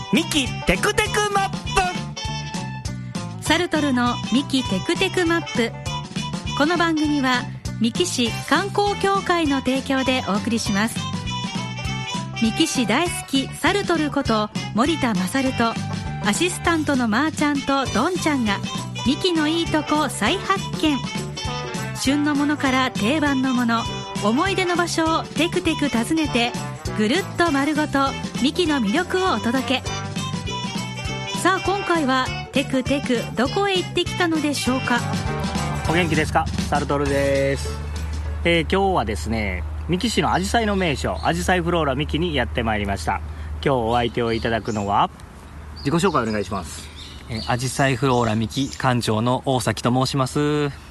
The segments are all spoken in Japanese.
ミキテクテクマップ。 サルトルのミキテクテクマップ。この番組は三木市観光協会の提供でお送りします。三木市大好きサルトルこと森田勝とアシスタントのまーちゃんとどんちゃんがミキのいいとこ再発見。旬のものから定番のもの、思い出の場所をテクテク訪ねてぐるっと丸ごとミキの魅力をお届け。さあ今回はテクテクどこへ行ってきたのでしょうか。 お元気ですか？サルトルです。今日はですね、三木市のアジサイの名所、アジサイフローラ三木にやってまいりました。今日お相手をいただくのは、自己紹介お願いします。 アジサイフローラ三木館長の大崎と申します。 はい、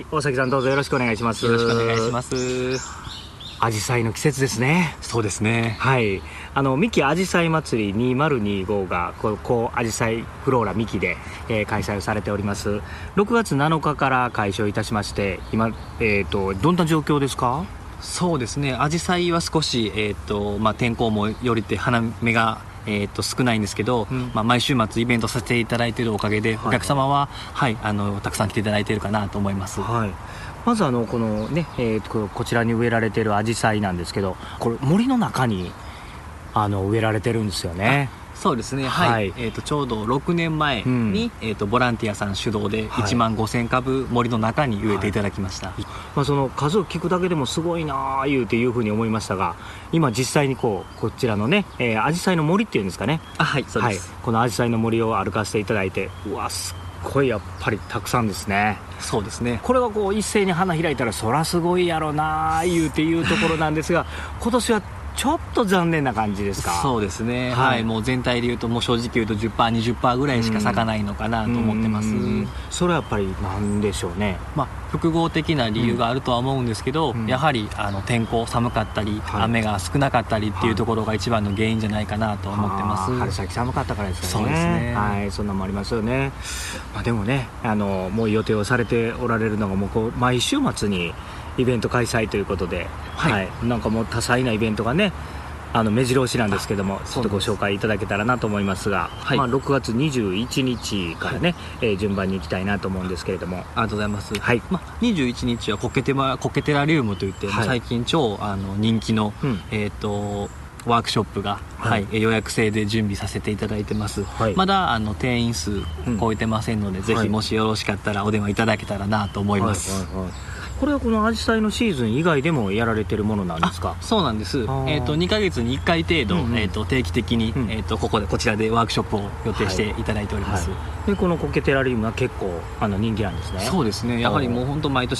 大崎さんどうぞよろしくお願いします。 よろしくお願いします。 アジサイの季節ですね。 そうですね。 はい、三木アジサイ祭り2025がアジサイフローラ三木で、開催されております。6月7日から開所いたしまして、今、どんな状況ですか？ そうですね、アジサイは少し、天候もよりて花芽が、少ないんですけど、毎週末イベントさせていただいているおかげで、お客様は、たくさん来ていただいているかなと思います。 はい、まずこのね、こちらに植えられているアジサイなんですけど、これ森の中に植えられてるんですよね。 そうですね、はい、ちょうど6年前に、ボランティアさん主導で1万5000株森の中に植えていただきました。 その数を聞くだけでもすごいなあいうふうに思いましたが、今実際にこちらのね、アジサイの森っていうんですかね。 はい、そうです。 このアジサイの森を歩かせていただいて、うわすっごいやっぱりたくさんですね。 そうですね。 これが一斉に花開いたらそらすごいやろなあいうところなんですが今年はちょっと残念な感じですか？ そうですね、はい、もう全体でいうともう正直言うと 10%、20% ぐらいしか咲かないのかなと思ってます。 それはやっぱりなんでしょうね。 複合的な理由があるとは思うんですけど、やはり天候寒かったり、雨が少なかったりっていうところが一番の原因じゃないかなと思ってます。 春先寒かったからですよね。 そうですね、 はい、そんなのもありますよね。でもね、もう予定をされておられるのがもう毎週末にイベント開催ということで、なんかもう多彩なイベントがね目白押しなんですけども、ちょっとご紹介いただけたらなと思いますが、6月21日からね、順番に行きたいなと思うんですけれども。 ありがとうございます。21日はコケテラリウムといって、最近超人気の、ワークショップが、予約制で準備させていただいてます。まだ定員数超えてませんので、ぜひもしよろしかったらお電話いただけたらなと思います。 これはこのアジサイのシーズン以外でもやられてるものなんですか？ そうなんです。2ヶ月に1回程度、定期的に、こちらでワークショップを予定していただいております。 でこのコケテラリウムは結構人気なんですね。 そうですね、やはりもう本当毎回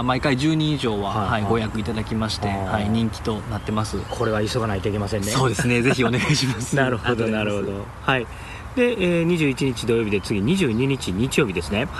10人以上は、ご予約いただきまして、人気となってます。 これは急がないといけませんね。 そうですね、ぜひお願いします。 なるほどなるほど。はい。で、21日土曜日で次22日日曜日ですね。 はい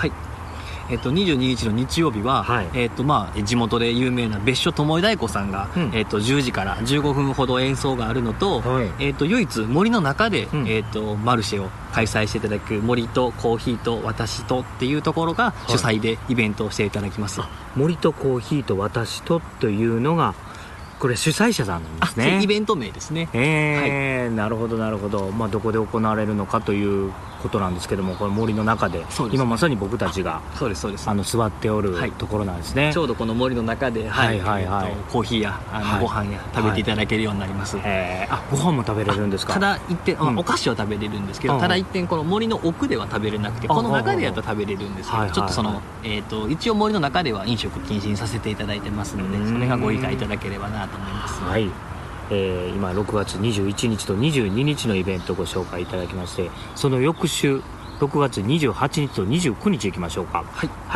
。22日の日曜日は、地元で有名な別所友井太鼓さんが、10時から15分ほど演奏があるのと、唯一森の中で、マルシェを開催していただく森とコーヒーと私とっていうところが主催でイベントをしていただきます。 森とコーヒーと私とというのがこれ主催者さんなんですね。 イベント名ですね。 なるほどなるほど。どこで行われるのかということなんですけども、この森の中で、今まさに僕たちが座っておるところなんですね。 ちょうどこの森の中で、コーヒーやご飯や食べていただけるようになります。 ご飯も食べれるんですか？ ただ一点、お菓子は食べれるんですけど、ただ一点この森の奥では食べれなくて、この中でやったら食べれるんですけど、ちょっと一応森の中では飲食禁止にさせていただいてますので、それがご理解いただければなと思います。 今6月21日と22日のイベントをご紹介いただきまして、その翌週6月28日と29日行きましょうか。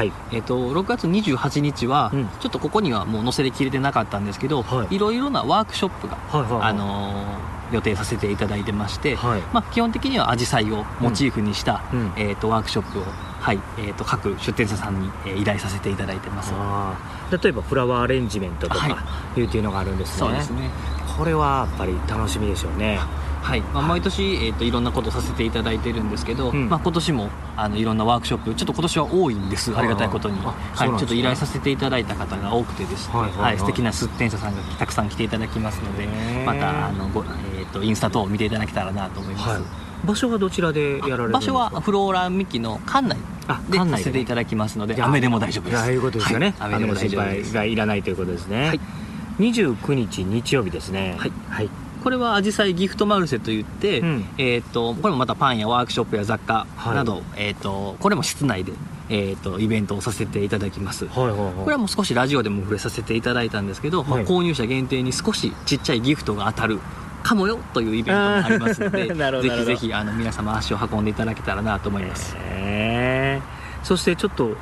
6月28日は、ちょっとここにはもう載せきれてなかったんですけど、いろいろなワークショップが、予定させていただいてまして、基本的にはアジサイをモチーフにした、ワークショップを、各出店者さんに、依頼させていただいてます。 例えばフラワーアレンジメントとか、いうのがあるんですね。 そうですね。 これはやっぱり楽しみでしょうね。 毎年、いろんなことさせていただいてるんですけど、今年もいろんなワークショップちょっと今年は多いんです。ありがたいことに、ちょっと依頼させていただいた方が多くてですね、素敵な出店者さんがたくさん来ていただきますので、またインスタ等を見ていただけたらなと思います。 場所はどちらでやられるんですか？ 場所はフローラミキの館内でさせていただきますので、雨でも大丈夫です。 ああいうことですよね、 雨でも大丈夫です。 心配がいらないということですね。29日日曜日ですね。 これはアジサイギフトマルシェといって、これもまたパンやワークショップや雑貨など、これも室内で、イベントをさせていただきます。これはもう少しラジオでも触れさせていただいたんですけど、購入者限定に少しちっちゃいギフトが当たるかもよというイベントもありますのでぜひぜひ皆様足を運んでいただけたらなと思います。 そしてちょっと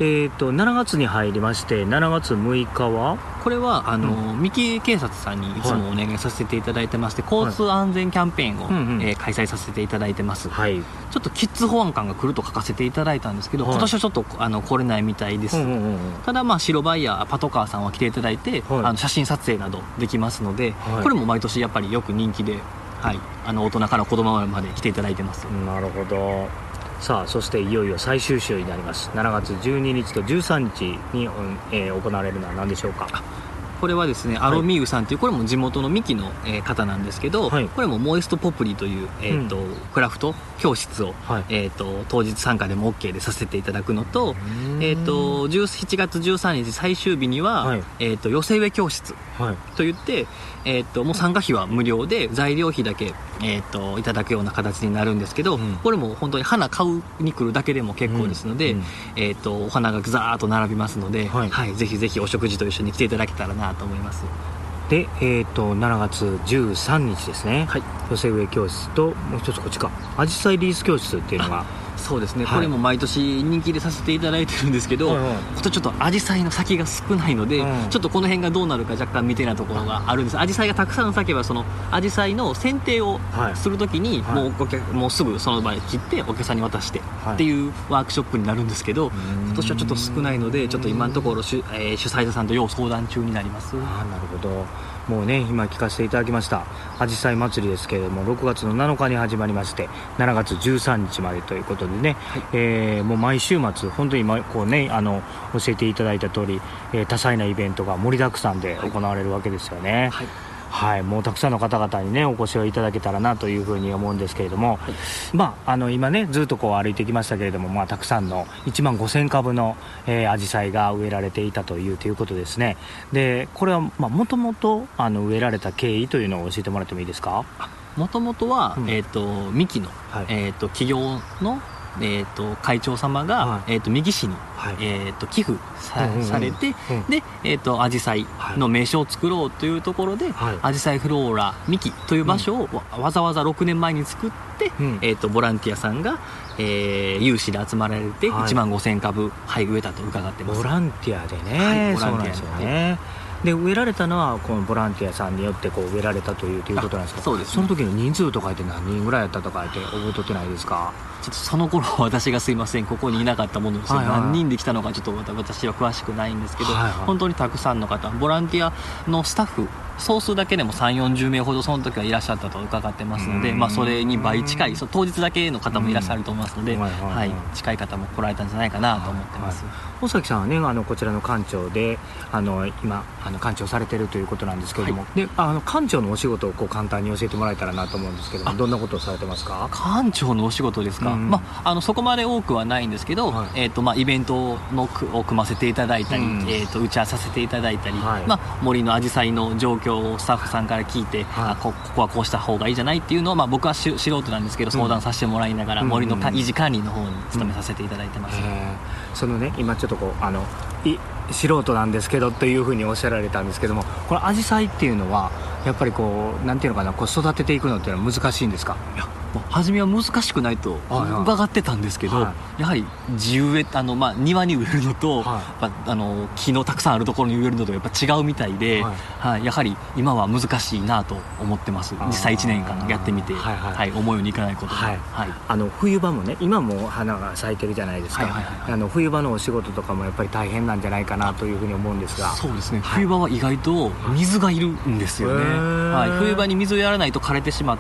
7月に入りまして、7月6日はこれは三木警察さんにいつもお願いさせていただいてまして、交通安全キャンペーンを開催させていただいてます。ちょっとキッズ保安官が来ると書かせていただいたんですけど、今年はちょっと来れないみたいです。ただ白バイやパトカーさんは来ていただいて、写真撮影などできますので、これも毎年やっぱりよく人気で、大人から子供まで来ていただいてます。 なるほど。さあ、そしていよいよ最終週になります。7月12日と13日に、行われるのは何でしょうか？ これはですね、アロミウさんという、これも地元のミキの、方なんですけど、これもモイストポプリという、クラフト教室を、当日参加でも OK でさせていただくのと、7月13日最終日には、寄せ植え教室といって、もう参加費は無料で材料費だけ、いただくような形になるんですけど、これも本当に花買うに来るだけでも結構ですので、お花がザーッと並びますので、ぜひぜひお食事と一緒に来ていただけたらなと思います。 で、7月13日ですね、寄せ植え教室と、もう一つこっちか、アジサイリース教室っていうのが、 そうですね、これも毎年人気でさせていただいてるんですけど、ちょっとアジサイの先が少ないので、ちょっとこの辺がどうなるか若干未定なところがあるんです。アジサイがたくさん咲けば、そのアジサイの剪定をするときに、もうすぐその場で切ってお客さんに渡してっていうワークショップになるんですけど、今年はちょっと少ないので、ちょっと今のところ主催者さんと要相談中になります。 なるほど。もうね、今聞かせていただきましたアジサイ祭りですけれども、6月の7日に始まりまして7月13日までということでね、もう毎週末本当に今こうね、教えていただいた通り、多彩なイベントが盛りだくさんで行われるわけですよね。もうたくさんの方々にねお越しをいただけたらなというふうに思うんですけれども、今ねずっとこう歩いてきましたけれども、たくさんの1万5000株のアジサイが植えられていたということですね。でこれはもともと植えられた経緯というのを教えてもらってもいいですか？ もともとは、三木の、企業の会長様が、三木市に、寄付されて、でアジサイの名所を作ろうというところで、アジサイフローラ三木という場所をわざわざ6年前に作って、ボランティアさんが、有志で集まられて1万5000株、植えたと伺ってます。 ボランティアでね、そうなんですよね。で植えられたのはこのボランティアさんによってこう植えられたということなんですか？ そうです、ね、 その時の人数とかって何人ぐらいやったとかって覚えとってないですか？ ちょっとその頃は私がすいません、ここにいなかったものです、何人で来たのかちょっと私は詳しくないんですけど、本当にたくさんの方、ボランティアのスタッフ総数だけでも3、40名ほどその時はいらっしゃったと伺ってますので、それに倍近い、当日だけの方もいらっしゃると思いますので、近い方も来られたんじゃないかなと思ってます。 大崎さんはね、こちらの館長で今館長されているということなんですけれども、で館長のお仕事をこう簡単に教えてもらえたらなと思うんですけども、どんなことをされてますか？ 館長のお仕事ですか？そこまで多くはないんですけど、イベントを組ませていただいたり、打ち合わせさせていただいたり、森のアジサイの状況をスタッフさんから聞いて、ここはこうした方がいいじゃないっていうのを、僕は素人なんですけど相談させてもらいながら、森の維持管理の方に努めさせていただいてます。 そのね、今ちょっとこう素人なんですけどというふうにおっしゃられたんですけども、このアジサイっていうのはやっぱりこうなんていうのかな、こう育てていくのっていうのは難しいんですか？ いや、初めは難しくないと伺ってたんですけど、やはり地植え庭に植えるのと、木のたくさんあるところに植えるのとやっぱ違うみたいで、やはり今は難しいなと思ってます。実際1年間やってみて、思うようにいかないことが、 冬場もね、今も花が咲いてるじゃないですか。冬場のお仕事とかもやっぱり大変なんじゃないかなというふうに思うんですが。 そうですね、冬場は意外と水がいるんですよね。冬場に水をやらないと枯れてしまって、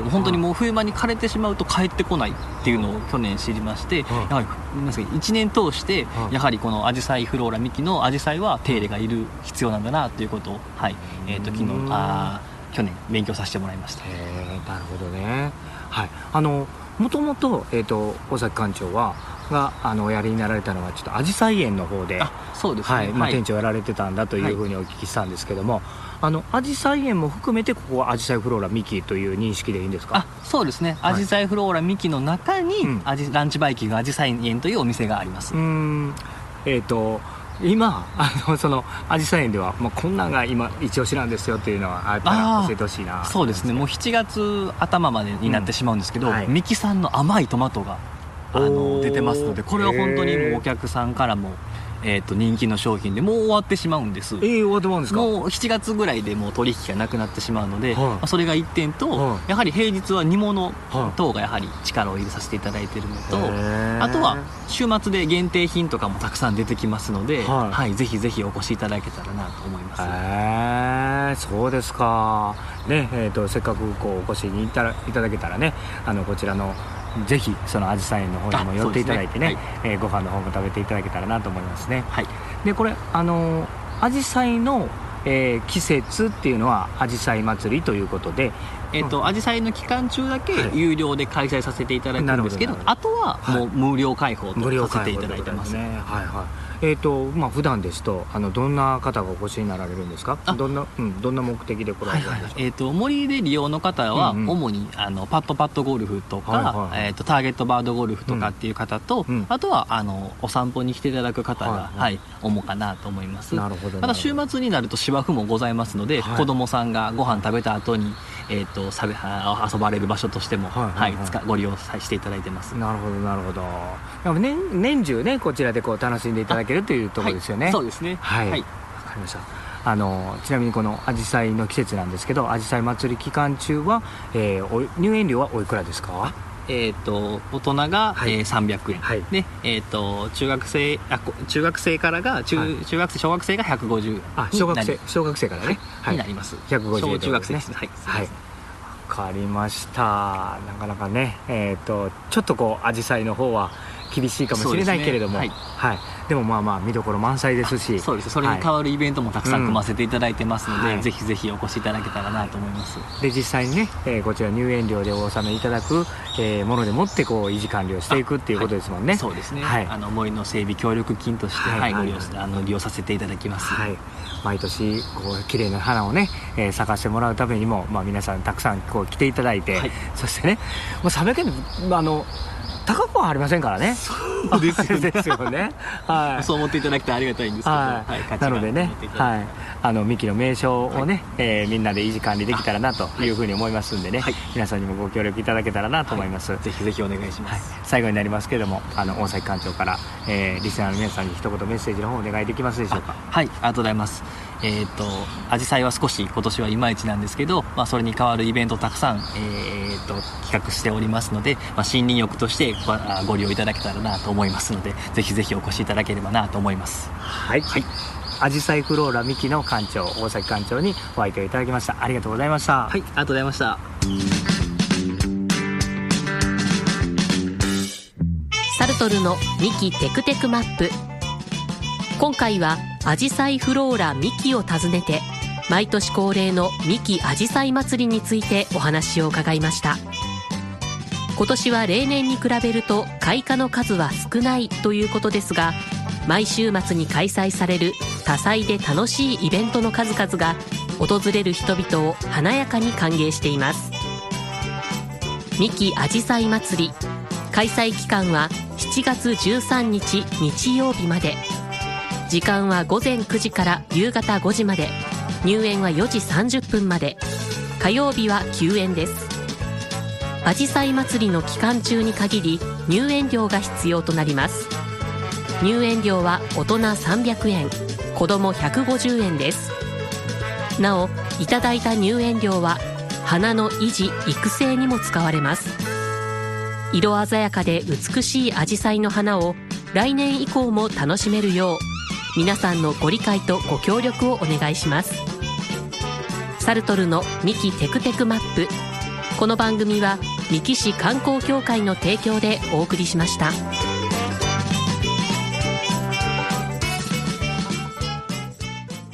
本当にもう冬場に枯れてしまうと帰ってこないっていうのを去年知りまして、やはり1年通してやはりこのアジサイフローラミキのアジサイは手入れが必要なんだなということを、昨日去年勉強させてもらいました。 なるほどね。はい、もともと、大崎館長がおやりになられたのはちょっと紫陽花園の方で、 そうですね、 はい、まあ、店長やられてたんだというふうにお聞きしたんですけども、紫陽花園も含めてここは紫陽花フローラミキという認識でいいんですか？ そうですね、紫陽花フローラミキの中に、ランチバイキング紫陽花園というお店があります。 今その紫陽花園では、こんなんが今一押しなんですよっていうのはあったら教えてほしいな。 そうですね、もう7月頭までになってしまうんですけど、ミキさんの甘いトマトが出てますので、これは本当にもうお客さんからも人気の商品でもう終わってしまうんです。 終わってまうんですか？ もう7月ぐらいでもう取引がなくなってしまうので、それが1点と、やはり平日は煮物等がやはり力を入れさせていただいているのと、あとは週末で限定品とかもたくさん出てきますので、ぜひぜひお越しいただけたらなと思います。 そうですかね。せっかくこうお越しにいただけたらね、こちらのぜひその紫陽花園の方にも寄っていただいてね、ご飯の方も食べていただけたらなと思いますね。でこれ紫陽花の、季節っていうのは紫陽花祭りということで、 紫陽花の期間中だけ有料で開催させていただいてるんですけど、あとはもう無料開放とさせていただいてます。 普段ですとどんな方がお越しになられるんですか？どんな目的で来られるんですか？ 森で利用の方は主にパットゴルフとか、ターゲットバードゴルフとかっていう方と、あとはお散歩に来ていただく方が主かなと思います。また週末になると芝生もございますので、子供さんがご飯食べた後に遊ばれる場所としてもご利用していただいてます。 なるほどなるほど。年中ねこちらでこう楽しんでいただけるというところですよね。 そうですね。 わかりました。ちなみにこの紫陽花の季節なんですけど、紫陽花祭り期間中は、入園料はおいくらですか？ 大人が300円、で中学生からが小学生が150 小学生からねになります。 150円中学生ですね。 わかりました。なかなかねちょっとこう紫陽花の方は厳しいかもしれないけれども、でも見どころ満載ですし、 そうです。それに代わるイベントもたくさん組ませていただいてますので、ぜひぜひお越しいただけたらなと思います。 で実際にね、こちら入園料でお納めいただく、ものでもってこう維持管理をしていくっていうことですもんね。 そうですね。森の整備協力金として利用させていただきます。 毎年こう綺麗な花をね、咲かせてもらうためにも、皆さんたくさんこう来ていただいて、そしてねもう300円高くはありませんからね。 そうですよね。そう思っていただきたいありがたいんですけど、 なのでね、ミキの名称をね、みんなで維持管理できたらなというふうに思いますんでね、皆さんにもご協力いただけたらなと思います。 ぜひぜひお願いします。 最後になりますけれども、大崎館長からリスナーの皆さんに一言メッセージの方お願いできますでしょうか？ ありがとうございます。紫陽花は少し今年はいまいちなんですけど、それに代わるイベントをたくさん、企画しておりますので、森林浴としてご利用いただけたらなと思いますので、ぜひぜひお越しいただければなと思います。 紫陽花フローラミキの館長大崎館長にお相手をいただきました。ありがとうございました。 ありがとうございました。 サルトルのミキテクテクマップ。今回は紫陽花フローラミキを訪ねて、毎年恒例のミキ紫陽花祭りについてお話を伺いました。今年は例年に比べると開花の数は少ないということですが、毎週末に開催される多彩で楽しいイベントの数々が訪れる人々を華やかに歓迎しています。ミキ紫陽花祭り、開催期間は7月13日日曜日まで。時間は午前9時から夕方5時まで。入園は4時30分まで。火曜日は休園です。紫陽花祭りの期間中に限り入園料が必要となります。入園料は大人300円、子ども150円です。なお、いただいた入園料は花の維持・育成にも使われます。色鮮やかで美しい紫陽花の花を来年以降も楽しめるよう、皆さんのご理解とご協力をお願いします。サルトルのミキテクテクマップ。この番組は三木市観光協会の提供でお送りしました。